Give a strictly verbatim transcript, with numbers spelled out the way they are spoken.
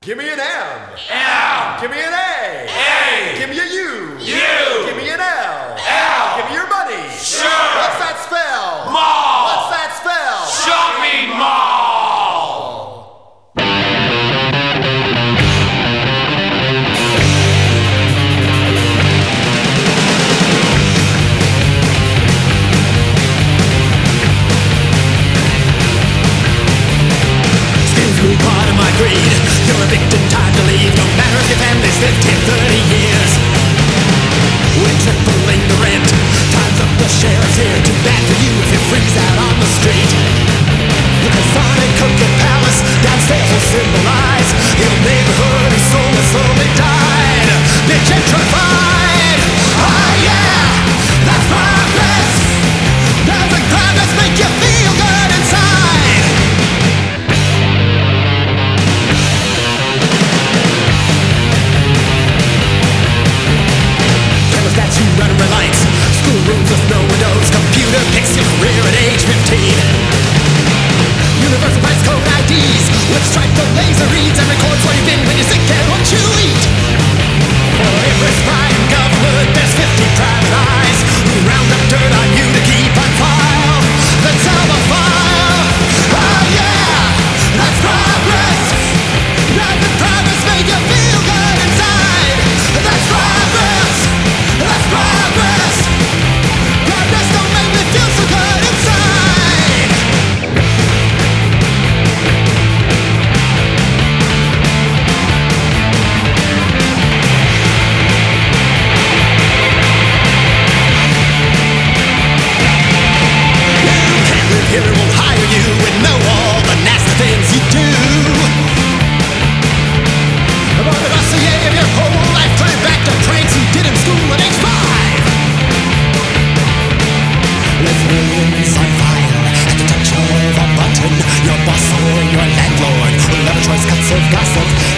Give me an M. M. Give me an A. A. Give me a U. U. Give me an L. L. Give me your money. Sure. What's that spell? Mall. What's that spell? Shopping mall. Part of my creed. You're a victim, time to leave. No matter if your family's fifty, thirty years. We're tripling the rent. Time's up, the sheriff's here. Too bad for you if you freeze out on the street. The Sonic Cookie Palace downstairs will symbolize your neighborhood whose soul has slowly died. Be gentrified. Oh yeah, that's progress. Doesn't progress make you feel good inside? Thermostats you run red lights, schoolrooms with no windows, computer picks your career at age fifteen. Universal price code I Ds with stripe the laser reads and records where you've been when you're sick and what you eat. For every spy in government, there's fifty private eyes who round up dirt on you to keep on file. The telephile. Oh yeah, that's progress. Doesn't progress make you feel good inside? That's progress. That's progress. Progress don't make me feel so good inside. You can't live here, won't hire you and know all the nasty things you do. But the dossier of your whole life turned back to pranks you did in school at age five. Let's millions on fire at the touch of a button. Your boss or your landlord will have a choice cuts of gossip.